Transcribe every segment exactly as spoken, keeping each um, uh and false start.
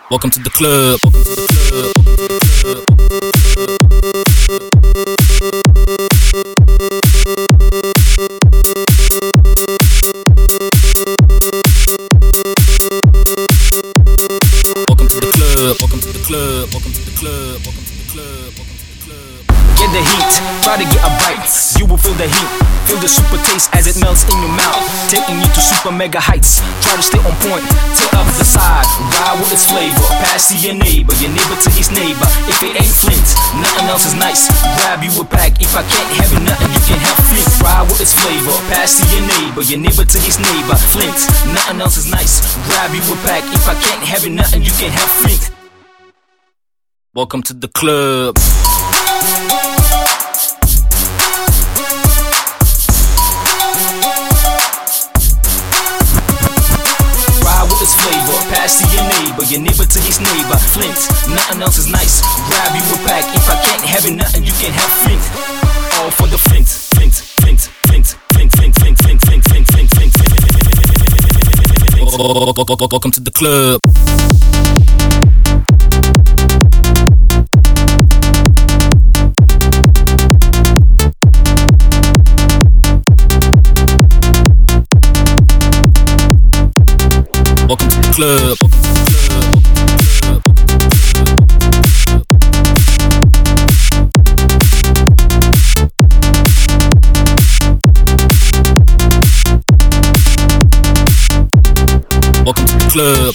Welcome to the club. Welcome to the club. Welcome to the club. Welcome to the club. Welcome to the club. Welcome to the club. Welcome to the club. Get the heat, try to get a bite. You will feel the heat, feel the super taste as it melts in your mouth, taking you to super mega heights. Try to stay on point, tilt up the side, ride with its flavor. Pass to your neighbor, your neighbor to his neighbor. If it ain't Flint, nothing else is nice. Grab you a pack. If I can't have it, nothing you can have Flint. Ride with its flavor. Pass to your neighbor, your neighbor to his neighbor. Flint, nothing else is nice. Grab you a pack. If I can't have it, nothing you can have Flint. Welcome to the club. Its flavor, pass to your neighbor, your neighbor to his neighbor. Flint, nothing else is nice. Grab you a pack. If I can't have it, nothing you can have Flint. All for the Flint, Flint, Flint, Flint, Flint, Flint, Flint, Flint, Flint, Flint, Flint, Flint, Flint. Welcome to the club. Welcome to the club. Welcome to the club.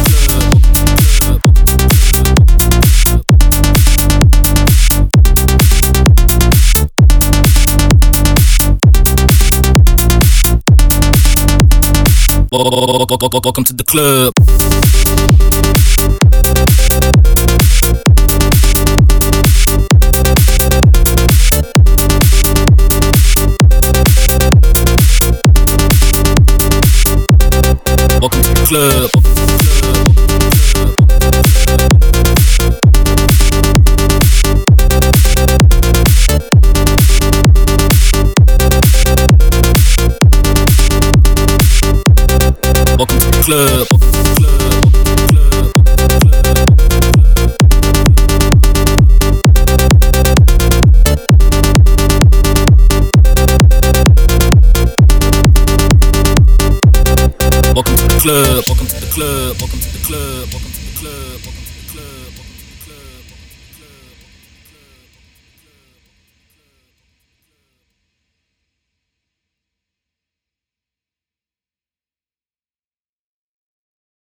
Welcome to the club. Welcome to the club. Welcome to the club. Welcome to the club. Welcome to the club. Welcome to the club. Welcome to the club. Welcome to the club. Welcome to the club.